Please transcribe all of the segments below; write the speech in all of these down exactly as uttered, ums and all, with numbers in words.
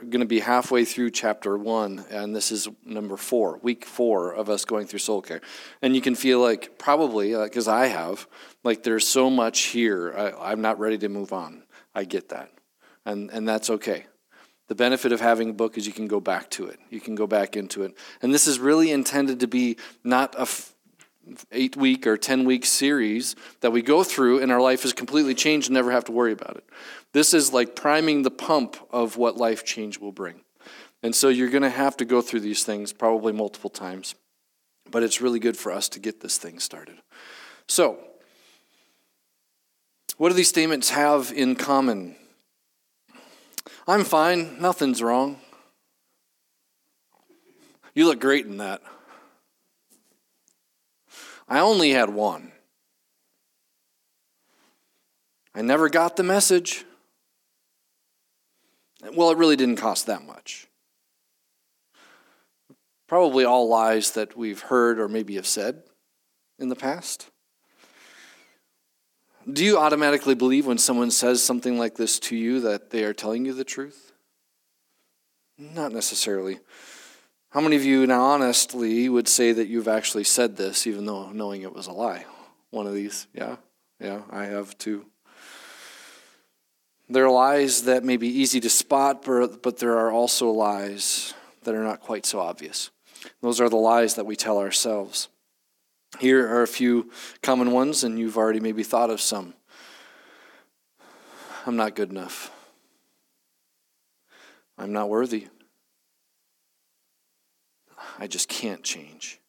going to be halfway through chapter one, and this is number four, week four of us going through soul care. And you can feel like, probably, because I have, like there's so much here, I, I'm not ready to move on. I get that. And, and that's okay. The benefit of having a book is you can go back to it. You can go back into it. And this is really intended to be not a f- eight-week or ten-week series that we go through and our life is completely changed and never have to worry about it. This is like priming the pump of what life change will bring. And so you're going to have to go through these things probably multiple times. But it's really good for us to get this thing started. So, what do these statements have in common? I'm fine. Nothing's wrong. You look great in that. I only had one. I never got the message. Well, it really didn't cost that much. Probably all lies that we've heard or maybe have said in the past. Do you automatically believe when someone says something like this to you that they are telling you the truth? Not necessarily. How many of you now honestly would say that you've actually said this even though knowing it was a lie? One of these, yeah, yeah, I have too. There are lies that may be easy to spot, but there are also lies that are not quite so obvious. Those are the lies that we tell ourselves. Here are a few common ones, and you've already maybe thought of some. I'm not good enough. I'm not worthy. I just can't change.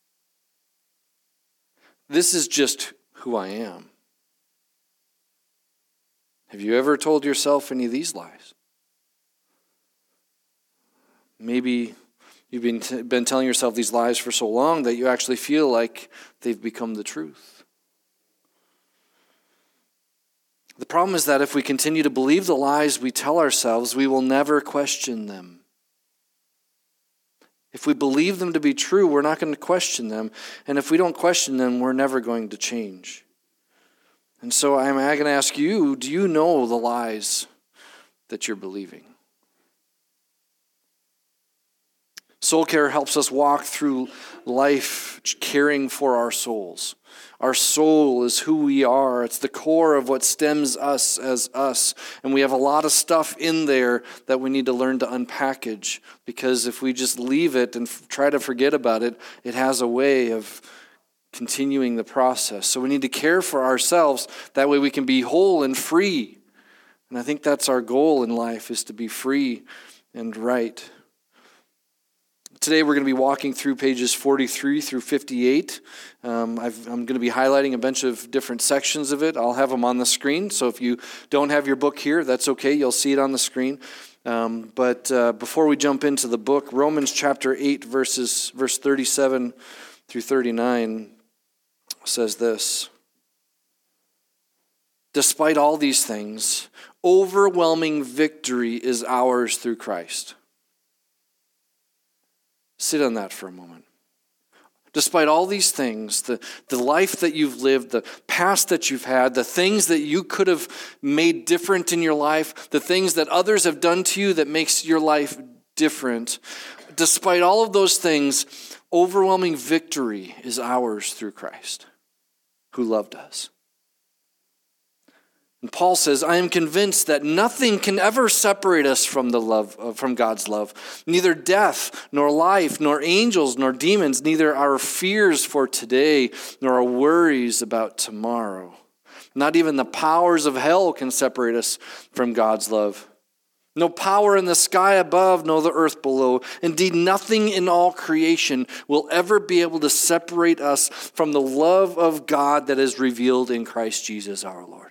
This is just who I am. Have you ever told yourself any of these lies? Maybe you've been, t- been telling yourself these lies for so long that you actually feel like they've become the truth. The problem is that if we continue to believe the lies we tell ourselves, we will never question them. If we believe them to be true, we're not going to question them. And if we don't question them, we're never going to change. And so I'm going to ask you, do you know the lies that you're believing? Soul care helps us walk through life caring for our souls. Our soul is who we are. It's the core of what stems us as us. And we have a lot of stuff in there that we need to learn to unpackage. Because if we just leave it and f- try to forget about it, it has a way of continuing the process. So we need to care for ourselves. That way we can be whole and free. And I think that's our goal in life, is to be free and right. Today we're going to be walking through pages forty-three through fifty-eight. Um, I've, I'm going to be highlighting a bunch of different sections of it. I'll have them on the screen. So if you don't have your book here, that's okay. You'll see it on the screen. Um, but uh, before we jump into the book, Romans chapter eight, verses verse thirty-seven through thirty-nine says this. Despite all these things, overwhelming victory is ours through Christ. Sit on that for a moment. Despite all these things, the, the life that you've lived, the past that you've had, the things that you could have made different in your life, the things that others have done to you that makes your life different, despite all of those things, overwhelming victory is ours through Christ, who loved us. And Paul says, I am convinced that nothing can ever separate us from the love, uh, from God's love. Neither death, nor life, nor angels, nor demons, neither our fears for today, nor our worries about tomorrow. Not even the powers of hell can separate us from God's love. No power in the sky above, nor the earth below. Indeed, nothing in all creation will ever be able to separate us from the love of God that is revealed in Christ Jesus our Lord.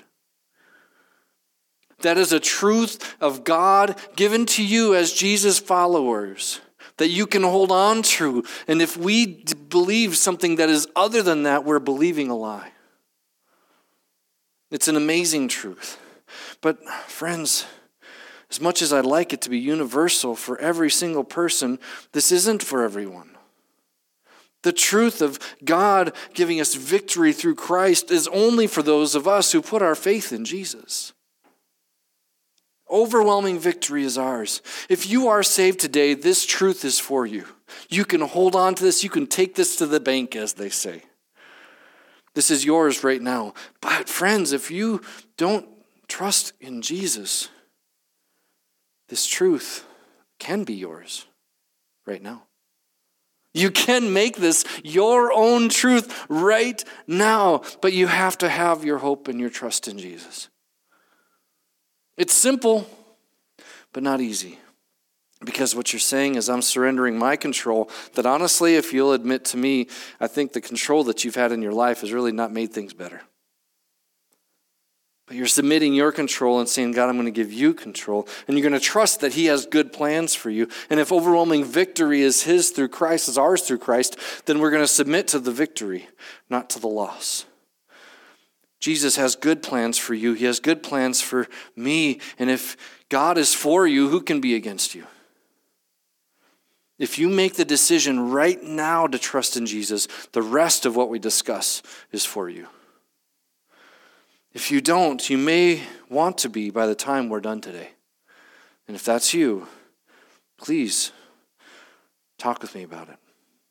That is a truth of God given to you as Jesus followers that you can hold on to. And if we believe something that is other than that, we're believing a lie. It's an amazing truth. But friends, as much as I'd like it to be universal for every single person, this isn't for everyone. The truth of God giving us victory through Christ is only for those of us who put our faith in Jesus. Overwhelming victory is ours. If you are saved today, this truth is for you. You can hold on to this. You can take this to the bank, as they say. This is yours right now. But friends, if you don't trust in Jesus, this truth can be yours right now. You can make this your own truth right now, but you have to have your hope and your trust in Jesus. It's simple, but not easy. Because what you're saying is, I'm surrendering my control, that honestly, if you'll admit to me, I think the control that you've had in your life has really not made things better. But you're submitting your control and saying, God, I'm going to give you control. And you're going to trust that he has good plans for you. And if overwhelming victory is his through Christ, is ours through Christ, then we're going to submit to the victory, not to the loss. Jesus has good plans for you. He has good plans for me. And if God is for you, who can be against you? If you make the decision right now to trust in Jesus, the rest of what we discuss is for you. If you don't, you may want to be by the time we're done today. And if that's you, please talk with me about it.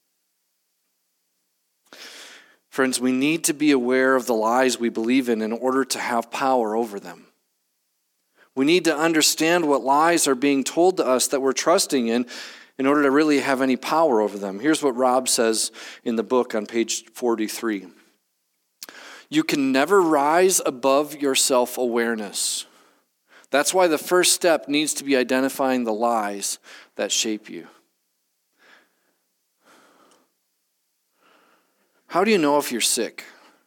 Friends, we need to be aware of the lies we believe in in order to have power over them. We need to understand what lies are being told to us that we're trusting in in order to really have any power over them. Here's what Rob says in the book on page forty-three. You can never rise above your self-awareness. That's why the first step needs to be identifying the lies that shape you. How do you know if you're sick?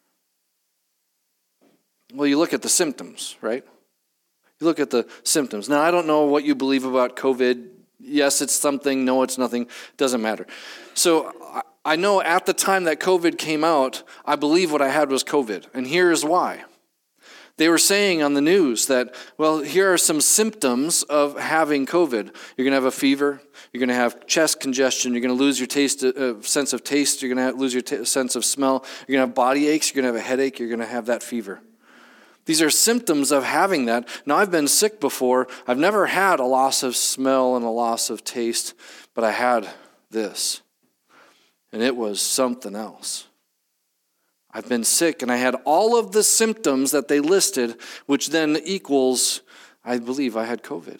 Well, you look at the symptoms, right? You look at the symptoms. Now, I don't know what you believe about COVID. Yes, it's something. No, it's nothing. Doesn't matter. So I know at the time that COVID came out, I believe what I had was COVID. And here's why. They were saying on the news that, well, here are some symptoms of having COVID. You're going to have a fever. You're going to have chest congestion. You're going to lose your taste, uh, sense of taste. You're going to lose your t- sense of smell. You're going to have body aches. You're going to have a headache. You're going to have that fever. These are symptoms of having that. Now, I've been sick before. I've never had a loss of smell and a loss of taste, but I had this, and it was something else. I've been sick, and I had all of the symptoms that they listed, which then equals, I believe I had COVID.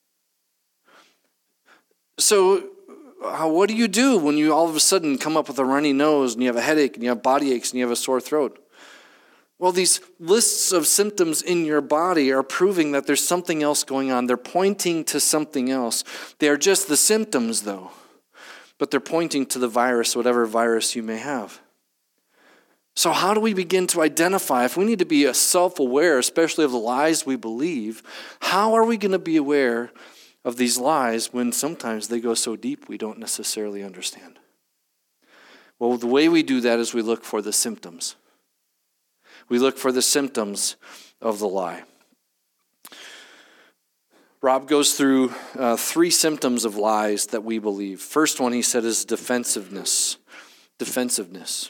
So uh, what do you do when you all of a sudden come up with a runny nose, and you have a headache, and you have body aches, and you have a sore throat? Well, these lists of symptoms in your body are proving that there's something else going on. They're pointing to something else. They are just the symptoms, though, but they're pointing to the virus, whatever virus you may have. So how do we begin to identify? If we need to be self-aware, especially of the lies we believe, how are we going to be aware of these lies when sometimes they go so deep we don't necessarily understand? Well, the way we do that is we look for the symptoms. We look for the symptoms of the lie. Rob goes through uh, three symptoms of lies that we believe. First one, he said, is defensiveness. Defensiveness.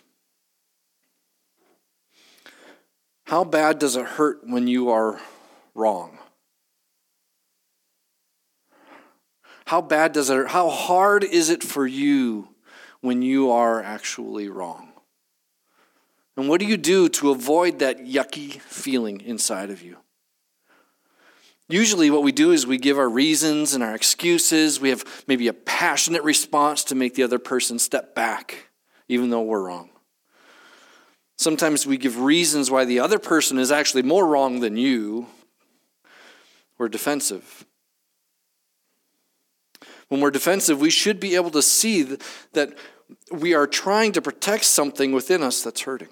How bad does it hurt when you are wrong? How bad does it hurt? How hard is it for you when you are actually wrong? And what do you do to avoid that yucky feeling inside of you? Usually what we do is we give our reasons and our excuses. We have maybe a passionate response to make the other person step back, even though we're wrong. Sometimes we give reasons why the other person is actually more wrong than you. We're defensive. When we're defensive, we should be able to see that we are trying to protect something within us that's hurting.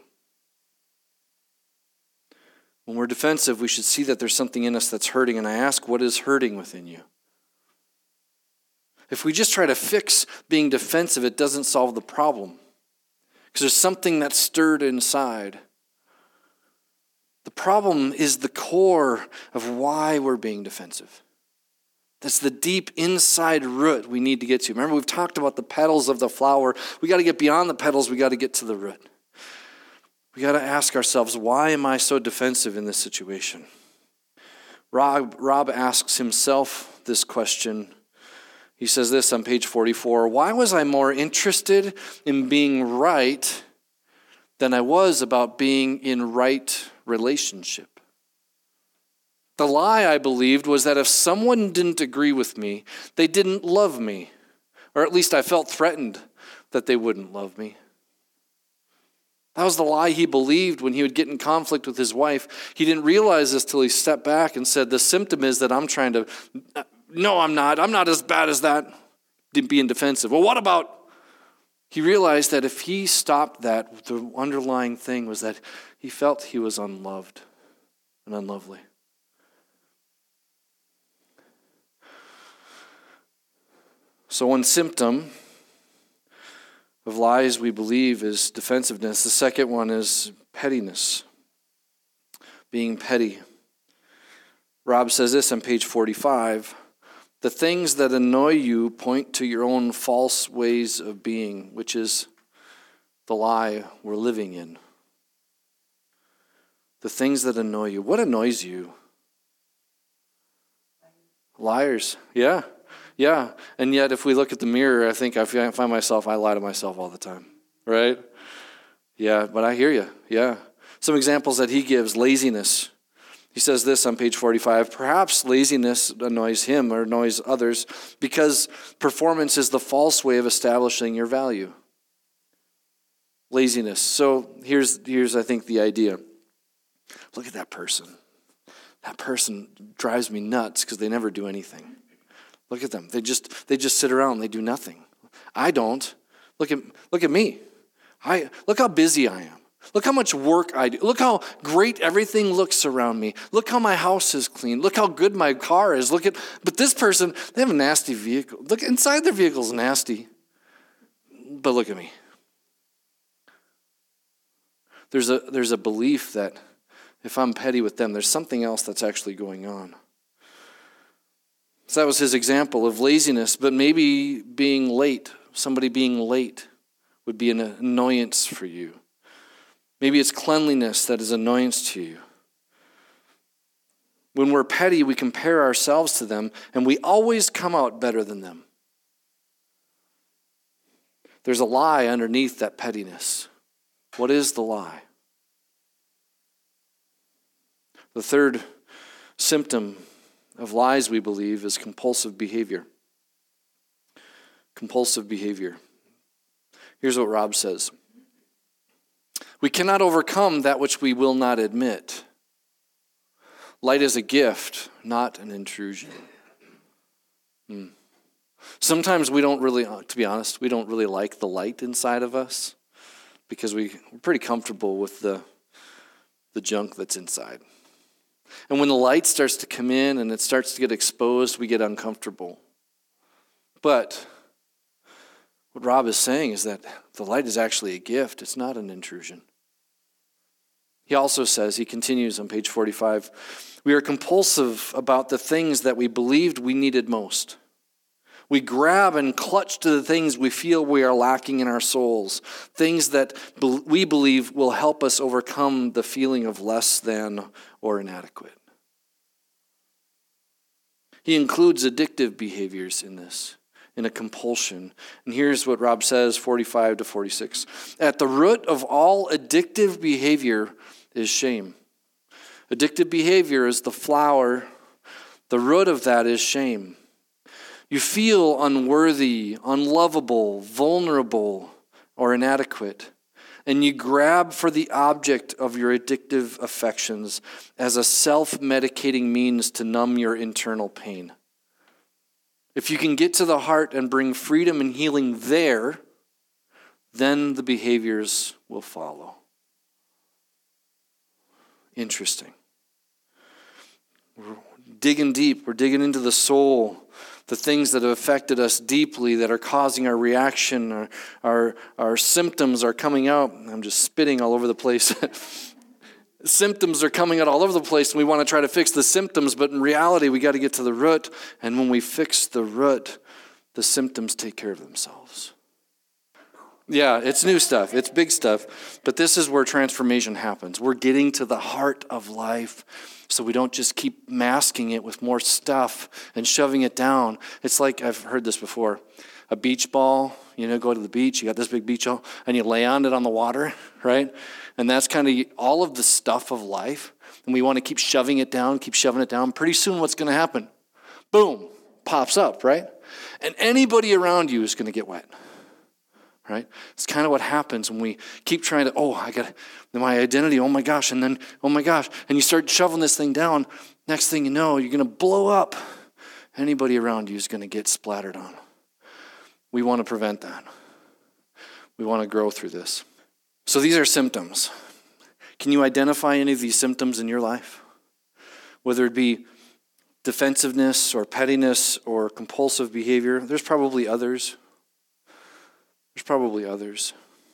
When we're defensive, we should see that there's something in us that's hurting, and I ask, what is hurting within you? If we just try to fix being defensive, it doesn't solve the problem. Because there's something that's stirred inside. The problem is the core of why we're being defensive. That's the deep inside root we need to get to. Remember, we've talked about the petals of the flower. We got to get beyond the petals. We got to get to the root. We got to ask ourselves, why am I so defensive in this situation? Rob, Rob asks himself this question. He says this on page forty-four, why was I more interested in being right than I was about being in right relationship? The lie I believed was that if someone didn't agree with me, they didn't love me, or at least I felt threatened that they wouldn't love me. That was the lie he believed when he would get in conflict with his wife. He didn't realize this till he stepped back and said, the symptom is that I'm trying to, no, I'm not. I'm not as bad as that. Being defensive. Well, what about? He realized that if he stopped that, the underlying thing was that he felt he was unloved and unlovely. So one symptom of lies we believe is defensiveness. The second one is pettiness, being petty. Rob says this on page forty-five, the things that annoy you point to your own false ways of being, which is the lie we're living in. The things that annoy you. What annoys you? Liars. Yeah. Yeah, and yet if we look at the mirror, I think I find myself, I lie to myself all the time, right? Yeah, but I hear you, yeah. Some examples that he gives, laziness. He says this on page forty-five, perhaps laziness annoys him or annoys others because performance is the false way of establishing your value. Laziness. So here's, here's I think, the idea. Look at that person. That person drives me nuts because they never do anything. Look at them. They just they just sit around. They do nothing. I don't. Look at look at me. I look how busy I am. Look how much work I do. Look how great everything looks around me. Look how my house is clean. Look how good my car is. Look at but this person, they have a nasty vehicle. Look inside their vehicle's nasty. But look at me. There's a there's a belief that if I'm petty with them, there's something else that's actually going on. So that was his example of laziness, but maybe being late, somebody being late would be an annoyance for you. Maybe it's cleanliness that is annoyance to you. When we're petty, we compare ourselves to them, and we always come out better than them. There's a lie underneath that pettiness. What is the lie? The third symptom of lies we believe is compulsive behavior. Compulsive behavior. Here's what Rob says. We cannot overcome that which we will not admit. Light is a gift, not an intrusion. Hmm. Sometimes we don't really, to be honest, we don't really like the light inside of us because we, we're pretty comfortable with the, the junk that's inside. And when the light starts to come in and it starts to get exposed, we get uncomfortable. But what Rob is saying is that the light is actually a gift. It's not an intrusion. He also says, he continues on page forty-five, we are compulsive about the things that we believed we needed most. We grab and clutch to the things we feel we are lacking in our souls, things that we believe will help us overcome the feeling of less than or inadequate. He includes addictive behaviors in this, in a compulsion. And here's what Rob says, forty-five to forty-six. At the root of all addictive behavior is shame. Addictive behavior is the flower. The root of that is shame. You feel unworthy, unlovable, vulnerable, or inadequate, and you grab for the object of your addictive affections as a self-medicating means to numb your internal pain. If you can get to the heart and bring freedom and healing there, then the behaviors will follow. Interesting. We're digging deep. We're digging into the soul. The things that have affected us deeply, that are causing our reaction, our, our, our symptoms are coming out. I'm just spitting all over the place. Symptoms are coming out all over the place, and we want to try to fix the symptoms, but in reality, we got to get to the root. And when we fix the root, the symptoms take care of themselves. Yeah, it's new stuff. It's big stuff. But this is where transformation happens. We're getting to the heart of life so we don't just keep masking it with more stuff and shoving it down. It's like, I've heard this before, a beach ball. You know, go to the beach, you got this big beach ball, and you lay on it on the water, right? And that's kind of all of the stuff of life. And we want to keep shoving it down, keep shoving it down. Pretty soon what's going to happen? Boom, pops up, right? And anybody around you is going to get wet. Right? It's kind of what happens when we keep trying to, oh, I got my identity, oh my gosh, and then, oh my gosh, and you start shoveling this thing down. Next thing you know, you're going to blow up. Anybody around you is going to get splattered on. We want to prevent that. We want to grow through this. So these are symptoms. Can you identify any of these symptoms in your life? Whether it be defensiveness or pettiness or compulsive behavior, there's probably others. There's probably others.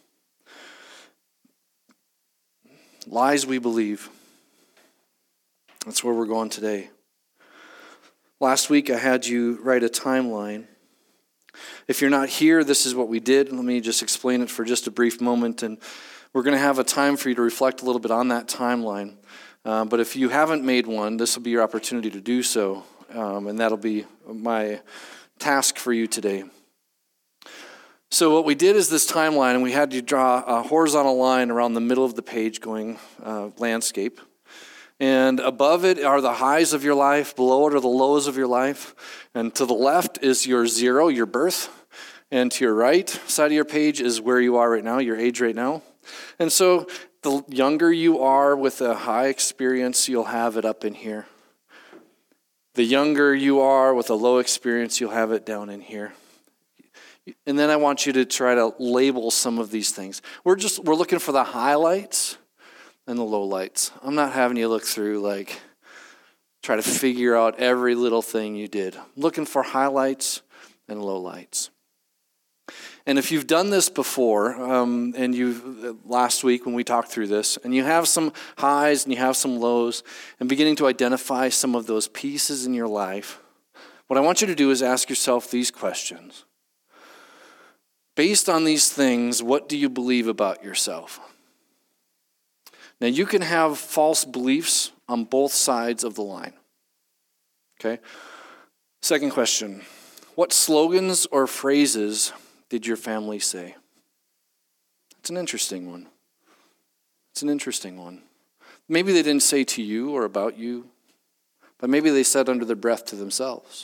Lies we believe. That's where we're going today. Last week I had you write a timeline. If you're not here, this is what we did. Let me just explain it for just a brief moment. And we're going to have a time for you to reflect a little bit on that timeline. Uh, but if you haven't made one, this will be your opportunity to do so. Um, and that'll be my task for you today. So what we did is this timeline, and we had you draw a horizontal line around the middle of the page going uh, landscape. And above it are the highs of your life, below it are the lows of your life. And to the left is your zero, your birth. And to your right side of your page is where you are right now, your age right now. And so the younger you are with a high experience, you'll have it up in here. The younger you are with a low experience, you'll have it down in here. And then I want you to try to label some of these things. We're just, we're looking for the highlights and the lowlights. I'm not having you look through, like, try to figure out every little thing you did. I'm looking for highlights and lowlights. And if you've done this before, um, and you last week when we talked through this, and you have some highs and you have some lows, and beginning to identify some of those pieces in your life, what I want you to do is ask yourself these questions. Based on these things, what do you believe about yourself? Now, you can have false beliefs on both sides of the line. Okay? Second question. What slogans or phrases did your family say? It's an interesting one. It's an interesting one. Maybe they didn't say to you or about you, but maybe they said under their breath to themselves.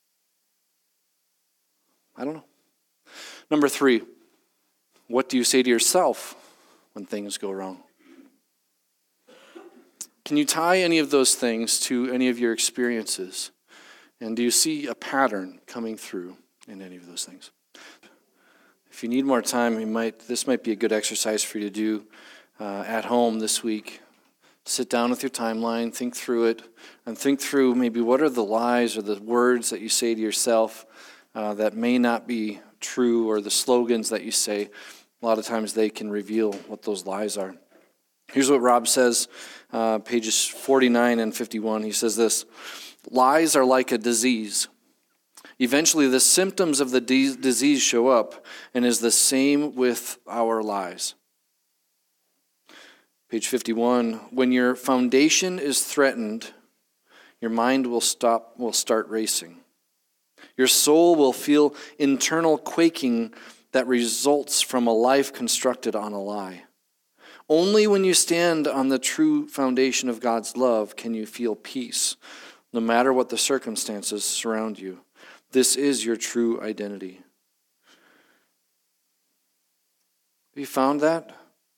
I don't know. Number three, what do you say to yourself when things go wrong? Can you tie any of those things to any of your experiences? And do you see a pattern coming through in any of those things? If you need more time, you might. This might be a good exercise for you to do uh, at home this week. Sit down with your timeline, think through it, and think through maybe what are the lies or the words that you say to yourself uh, that may not be true, or the slogans that you say. A lot of times they can reveal what those lies are. Here's what Rob says, uh, pages forty-nine and fifty-one. He says this: lies are like a disease. Eventually the symptoms of the de- disease show up, and is the same with our lies. Page fifty-one, when your foundation is threatened, your mind will stop, will start racing. Your soul will feel internal quaking that results from a life constructed on a lie. Only when you stand on the true foundation of God's love can you feel peace, no matter what the circumstances surround you. This is your true identity. Have you found that?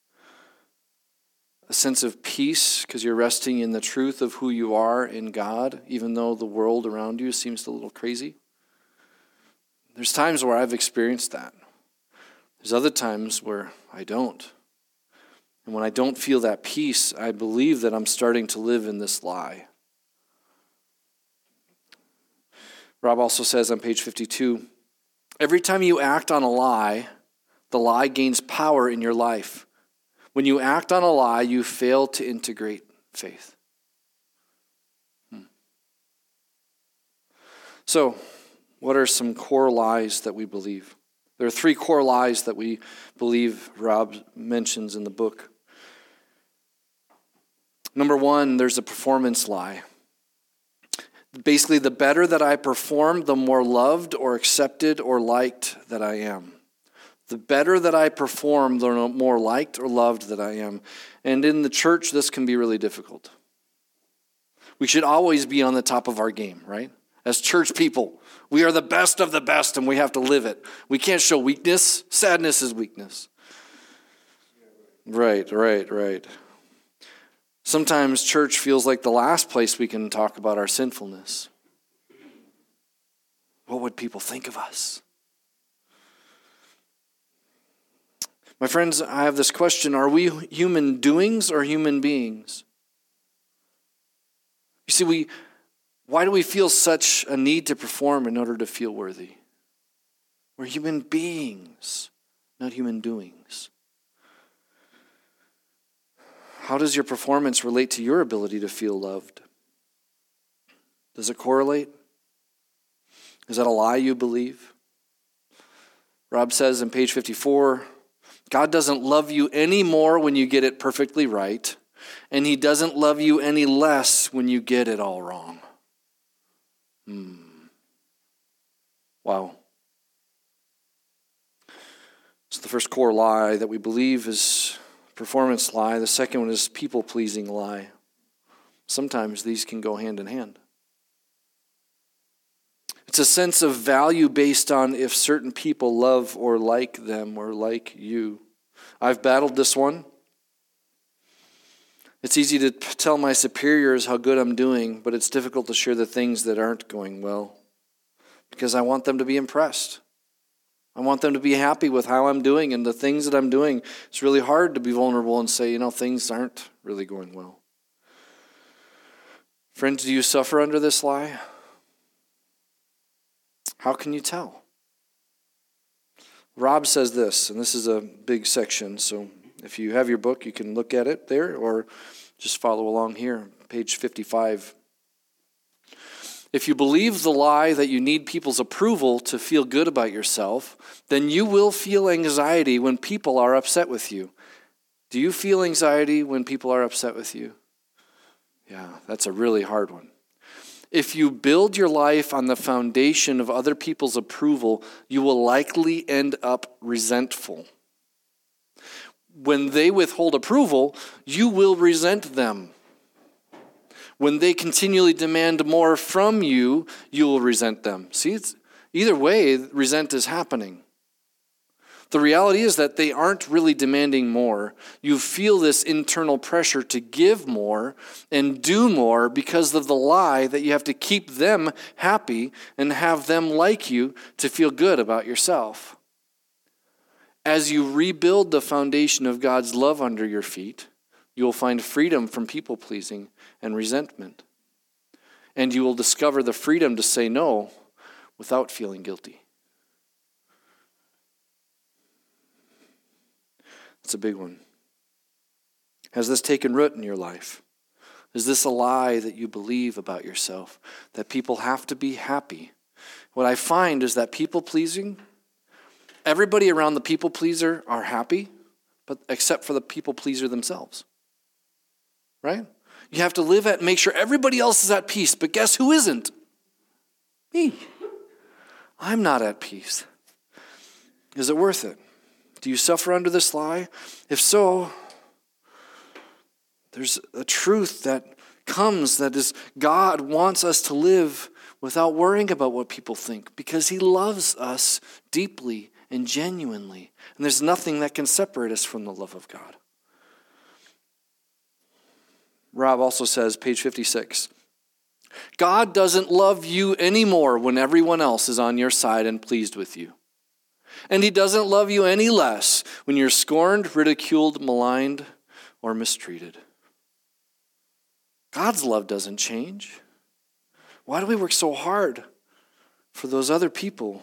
A sense of peace because you're resting in the truth of who you are in God, even though the world around you seems a little crazy? There's times where I've experienced that. There's other times where I don't. And when I don't feel that peace, I believe that I'm starting to live in this lie. Rob also says on page fifty-two, every time you act on a lie, the lie gains power in your life. When you act on a lie, you fail to integrate faith. Hmm. So, what are some core lies that we believe? There are three core lies that we believe Rob mentions in the book. Number one, there's a performance lie. Basically, the better that I perform, the more loved or accepted or liked that I am. The better that I perform, the more liked or loved that I am. And in the church, this can be really difficult. We should always be on the top of our game, right? As church people, we are the best of the best and we have to live it. We can't show weakness. Sadness is weakness. Right, right, right. Sometimes church feels like the last place we can talk about our sinfulness. What would people think of us? My friends, I have this question. Are we human doings or human beings? You see, we why do we feel such a need to perform in order to feel worthy? We're human beings, not human doings. How does your performance relate to your ability to feel loved? Does it correlate? Is that a lie you believe? Rob says in page fifty-four, God doesn't love you any more when you get it perfectly right, and he doesn't love you any less when you get it all wrong. Hmm. Wow. So the first core lie that we believe is performance lie. The second one is people-pleasing lie. Sometimes these can go hand in hand. It's a sense of value based on if certain people love or like them or like you. I've battled this one. It's easy to tell my superiors how good I'm doing, but it's difficult to share the things that aren't going well because I want them to be impressed. I want them to be happy with how I'm doing and the things that I'm doing. It's really hard to be vulnerable and say, you know, things aren't really going well. Friends, do you suffer under this lie? How can you tell? Rob says this, and this is a big section, so if you have your book, you can look at it there or just follow along here, page fifty-five. If you believe the lie that you need people's approval to feel good about yourself, then you will feel anxiety when people are upset with you. Do you feel anxiety when people are upset with you? Yeah, that's a really hard one. If you build your life on the foundation of other people's approval, you will likely end up resentful. When they withhold approval, you will resent them. When they continually demand more from you, you will resent them. See, it's, either way, resent is happening. The reality is that they aren't really demanding more. You feel this internal pressure to give more and do more because of the lie that you have to keep them happy and have them like you to feel good about yourself. As you rebuild the foundation of God's love under your feet, you will find freedom from people-pleasing and resentment. And you will discover the freedom to say no without feeling guilty. That's a big one. Has this taken root in your life? Is this a lie that you believe about yourself? That people have to be happy? What I find is that people-pleasing, everybody around the people-pleaser are happy, but except for the people-pleaser themselves. Right? You have to live at, make sure everybody else is at peace, but guess who isn't? Me. I'm not at peace. Is it worth it? Do you suffer under this lie? If so, there's a truth that comes that is God wants us to live without worrying about what people think because he loves us deeply and genuinely. And there's nothing that can separate us from the love of God. Rob also says, page fifty-six, God doesn't love you anymore when everyone else is on your side and pleased with you. And he doesn't love you any less when you're scorned, ridiculed, maligned, or mistreated. God's love doesn't change. Why do we work so hard for those other people?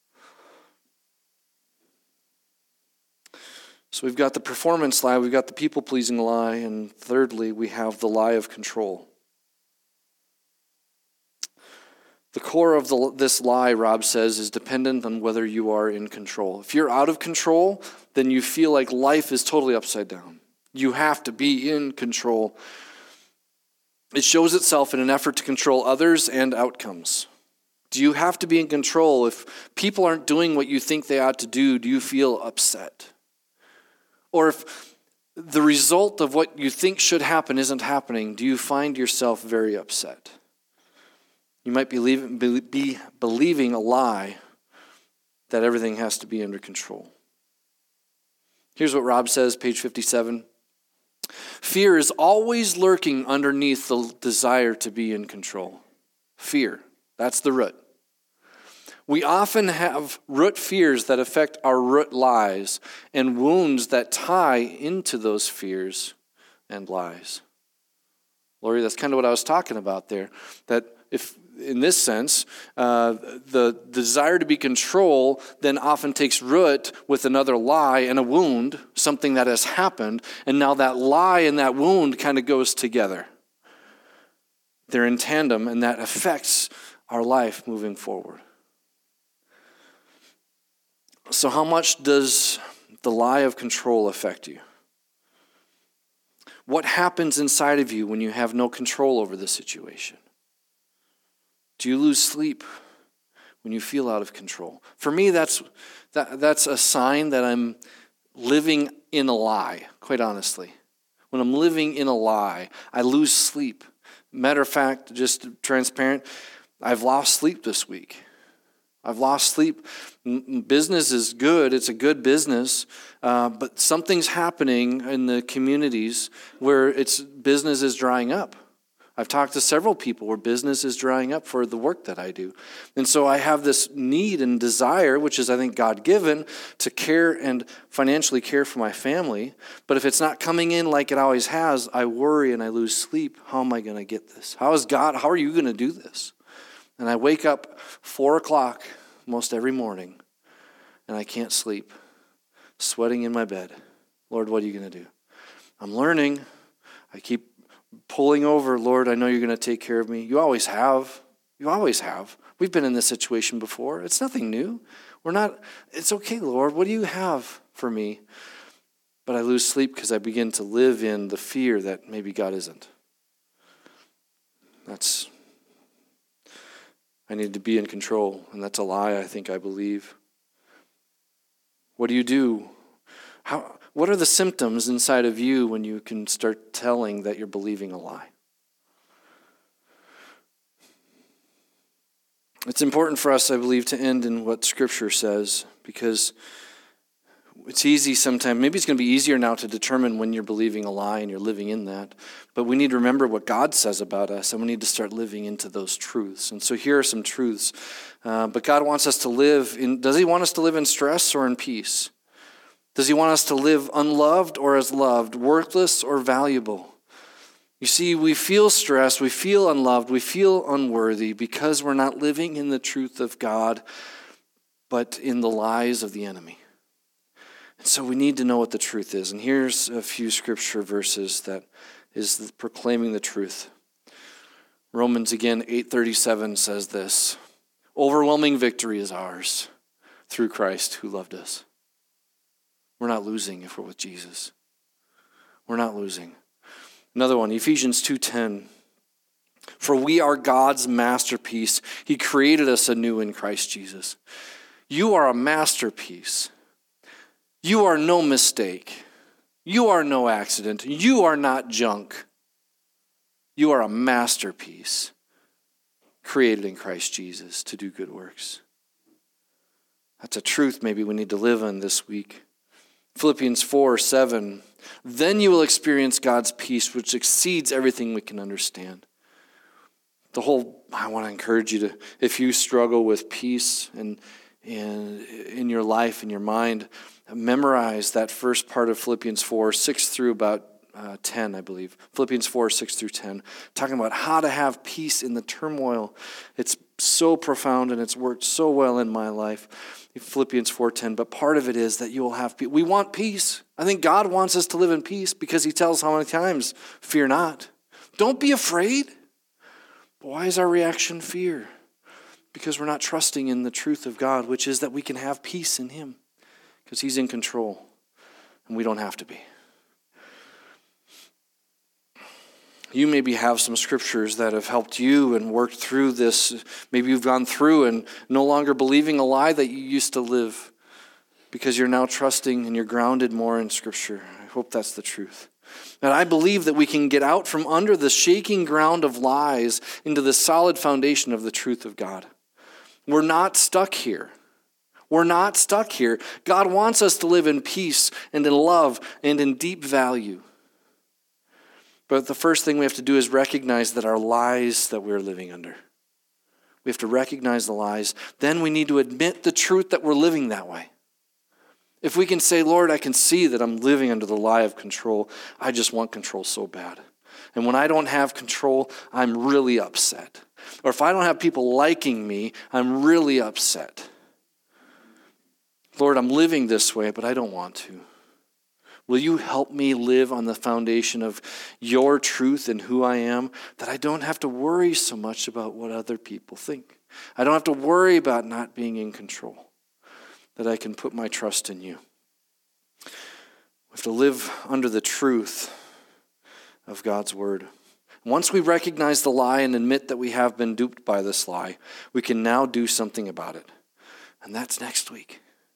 So we've got the performance lie, we've got the people-pleasing lie, and thirdly, we have the lie of control. The core of the, this lie, Rob says, is dependent on whether you are in control. If you're out of control, then you feel like life is totally upside down. You have to be in control. It shows itself in an effort to control others and outcomes. Do you have to be in control? If people aren't doing what you think they ought to do, do you feel upset? Or if the result of what you think should happen isn't happening, do you find yourself very upset? You might be, leaving, be believing a lie that everything has to be under control. Here's what Rob says, page fifty-seven. Fear is always lurking underneath the desire to be in control. Fear, that's the root. We often have root fears that affect our root lies and wounds that tie into those fears and lies. Lori, that's kind of what I was talking about there. That if, in this sense, uh, the desire to be control then often takes root with another lie and a wound, something that has happened, and now that lie and that wound kind of goes together. They're in tandem, and that affects our life moving forward. So how much does the lie of control affect you? What happens inside of you when you have no control over the situation? Do you lose sleep when you feel out of control? For me, that's that, that's a sign that I'm living in a lie, quite honestly. When I'm living in a lie, I lose sleep. Matter of fact, just transparent, I've lost sleep this week. I've lost sleep. Business is good. It's a good business. Uh, but something's happening in the communities where it's business is drying up. I've talked to several people where business is drying up for the work that I do. And so I have this need and desire, which is, I think, God-given, to care and financially care for my family. But if it's not coming in like it always has, I worry and I lose sleep. How am I going to get this? How is God, how are you going to do this? And I wake up four o'clock most every morning, and I can't sleep, sweating in my bed. Lord, what are you going to do? I'm learning. I keep pulling over. Lord, I know you're going to take care of me. You always have. You always have. We've been in this situation before. It's nothing new. We're not, it's okay, Lord. What do you have for me? But I lose sleep because I begin to live in the fear that maybe God isn't. That's I need to be in control, and that's a lie I think I believe. What do you do? How? What are the symptoms inside of you when you can start telling that you're believing a lie? It's important for us, I believe, to end in what Scripture says, because it's easy sometimes. Maybe it's going to be easier now to determine when you're believing a lie and you're living in that. But we need to remember what God says about us, and we need to start living into those truths. And so here are some truths. Uh, but God wants us to live in, does he want us to live in stress or in peace? Does he want us to live unloved or as loved, worthless or valuable? You see, we feel stressed, we feel unloved, we feel unworthy because we're not living in the truth of God, but in the lies of the enemy. And so we need to know what the truth is. And here's a few scripture verses that is proclaiming the truth. Romans, again, eight thirty-seven says this: overwhelming victory is ours through Christ who loved us. We're not losing if we're with Jesus. We're not losing. Another one, Ephesians two ten. For we are God's masterpiece. He created us anew in Christ Jesus. You are a masterpiece. You are no mistake. You are no accident. You are not junk. You are a masterpiece created in Christ Jesus to do good works. That's a truth maybe we need to live in this week. Philippians four seven. Then you will experience God's peace, which exceeds everything we can understand. The whole, I want to encourage you to, if you struggle with peace and, and in your life, in your mind, memorize that first part of Philippians four, six through about uh, ten, I believe. Philippians four, six through ten, talking about how to have peace in the turmoil. It's so profound and it's worked so well in my life. Philippians four ten, but part of it is that you will have peace. We want peace. I think God wants us to live in peace because he tells how many times, fear not. Don't be afraid. But why is our reaction fear? Because we're not trusting in the truth of God, which is that we can have peace in him because he's in control and we don't have to be. You maybe have some scriptures that have helped you and worked through this. Maybe you've gone through and no longer believing a lie that you used to live because you're now trusting and you're grounded more in Scripture. I hope that's the truth. And I believe that we can get out from under the shaking ground of lies into the solid foundation of the truth of God. We're not stuck here. We're not stuck here. God wants us to live in peace and in love and in deep value. But the first thing we have to do is recognize that our lies that we're living under. We have to recognize the lies. Then we need to admit the truth that we're living that way. If we can say, Lord, I can see that I'm living under the lie of control. I just want control so bad. And when I don't have control, I'm really upset. Or if I don't have people liking me, I'm really upset. Lord, I'm living this way, but I don't want to. Will you help me live on the foundation of your truth and who I am, that I don't have to worry so much about what other people think? I don't have to worry about not being in control, that I can put my trust in you. We have to live under the truth of God's word. Once we recognize the lie and admit that we have been duped by this lie, we can now do something about it. And that's next week.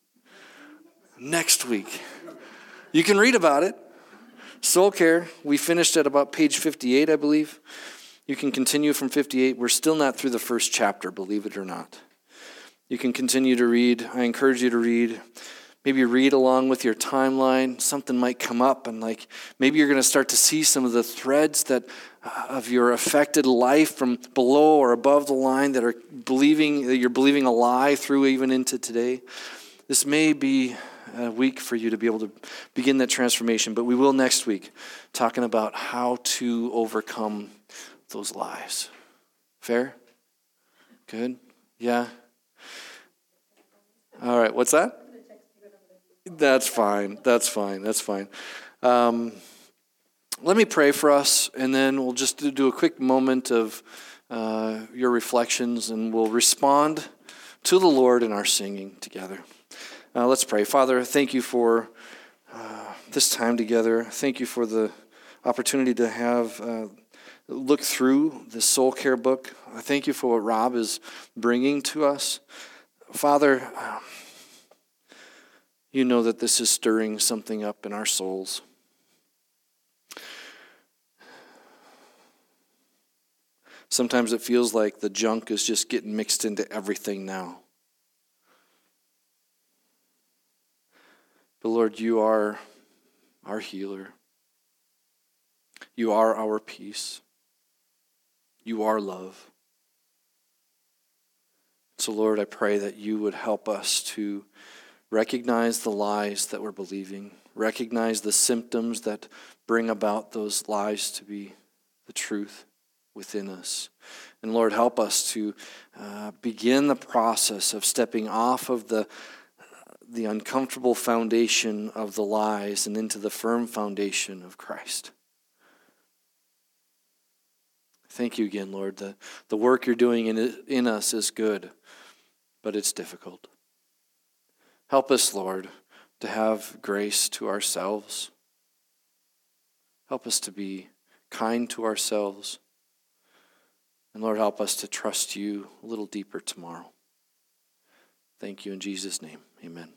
Next week. You can read about it. Soul Care, we finished at about page fifty-eight, I believe. You can continue from fifty-eight. We're still not through the first chapter, believe it or not. You can continue to read. I encourage you to read. Maybe read along with your timeline. Something might come up, and like maybe you're going to start to see some of the threads that uh, of your affected life from below or above the line that are believing that you're believing a lie through even into today. This may be a week for you to be able to begin that transformation, but we will next week, talking about how to overcome those lies. Fair? Good? Yeah? All right, what's that? That's fine, that's fine, that's fine. Um, let me pray for us, and then we'll just do a quick moment of uh, your reflections, and we'll respond to the Lord in our singing together. Uh, let's pray. Father, thank you for uh, this time together. Thank you for the opportunity to have uh, look through this Soul Care book. I thank you for what Rob is bringing to us. Father, uh, you know that this is stirring something up in our souls. Sometimes it feels like the junk is just getting mixed into everything now. But Lord, you are our healer. You are our peace. You are love. So Lord, I pray that you would help us to recognize the lies that we're believing, recognize the symptoms that bring about those lies to be the truth within us. And Lord, help us to uh, begin the process of stepping off of the the uncomfortable foundation of the lies and into the firm foundation of Christ. Thank you again, Lord. The, the work you're doing in, in us is good, but it's difficult. Help us, Lord, to have grace to ourselves. Help us to be kind to ourselves. And Lord, help us to trust you a little deeper tomorrow. Thank you in Jesus' name. Amen.